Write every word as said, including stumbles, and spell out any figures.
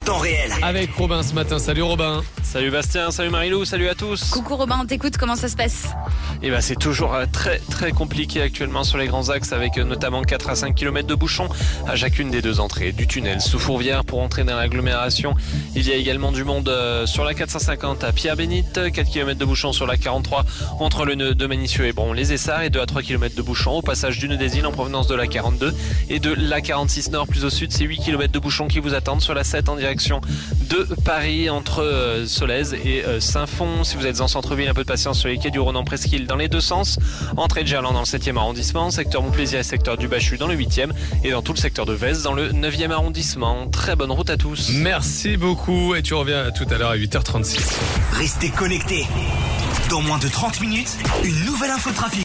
temps réel. Avec Robin ce matin. Salut Robin. Salut Bastien, salut Marilou, salut à tous. Coucou Robin, on t'écoute, comment ça se passe? Et ben c'est toujours très très compliqué actuellement sur les grands axes avec notamment quatre à cinq kilomètres de bouchons à chacune des deux entrées du tunnel sous Fourvière pour entrer dans l'agglomération. Il y a également du monde sur la quatre cent cinquante à Pierre-Bénite, quatre kilomètres de bouchons sur la quarante-trois entre le nœud de Manicieux et Bron les Essarts et deux à trois kilomètres de bouchons au passage du nœud des Îles en provenance de la quarante-deux et de la quarante-six nord plus au sud. C'est huit kilomètres de bouchons qui vous attendent sur la sept en direction de Paris entre Solèze et Saint-Fond. Si vous êtes en centre-ville, un peu de patience sur les quais du Rhône en Presqu'île dans les deux sens. Entrée de Gerland dans le septième arrondissement, secteur Montplaisir et secteur du Bachu dans le huitième et dans tout le secteur de Vez dans le neuvième arrondissement. Très bonne route à tous. Merci beaucoup et tu reviens tout à l'heure à huit heures trente-six. Restez connectés. Dans moins de trente minutes, une nouvelle info trafic.